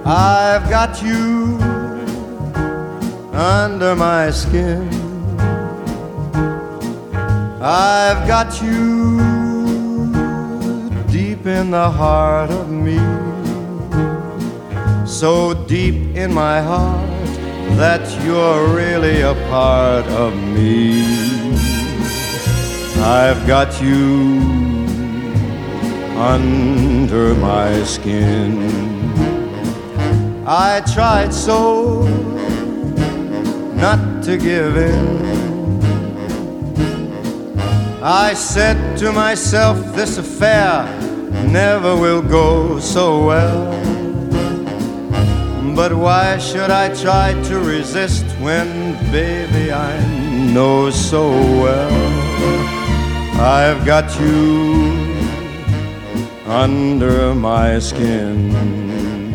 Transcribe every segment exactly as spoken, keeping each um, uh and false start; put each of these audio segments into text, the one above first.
I've got you under my skin. I've got you deep in the heart of me, so deep in my heart that you're really a part of me. I've got you under my skin. I tried so not to give in. I said to myself, this affair never will go so well. But why should I try to resist when, baby, I know so well I've got you under my skin.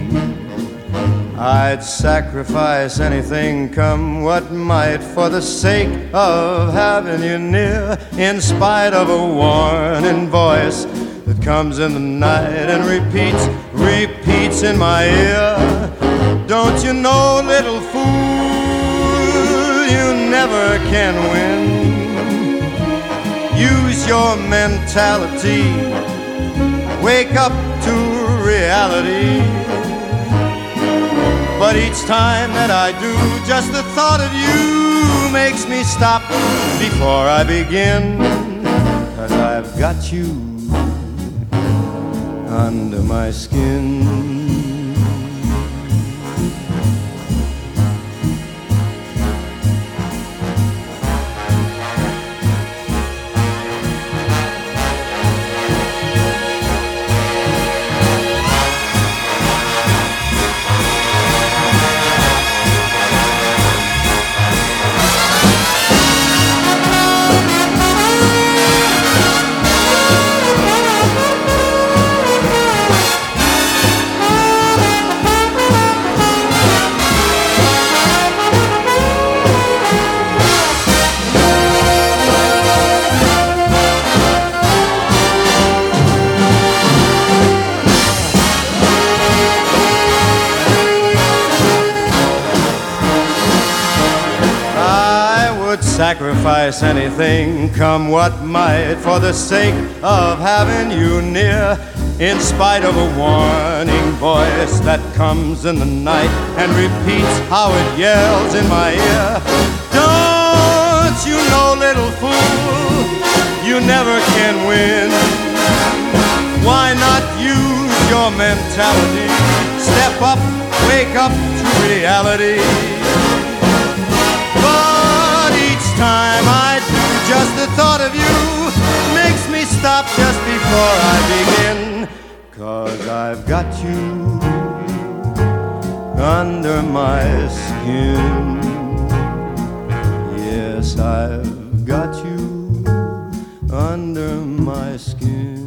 I'd sacrifice anything, come what might, for the sake of having you near, in spite of a warning voice that comes in the night and repeats, repeats in my ear. Don't you know, little fool, you never can win. Use your mentality, wake up to reality. But each time that I do, just the thought of you makes me stop before I begin. 'Cause I've got you under my skin. Sacrifice anything, come what might, for the sake of having you near, in spite of a warning voice that comes in the night and repeats how it yells in my ear. Don't you know, little fool, you never can win. Why not use your mentality? Step up, wake up to reality. Time I do, just the thought of you makes me stop just before I begin. 'Cause I've got you under my skin. Yes, I've got you under my skin.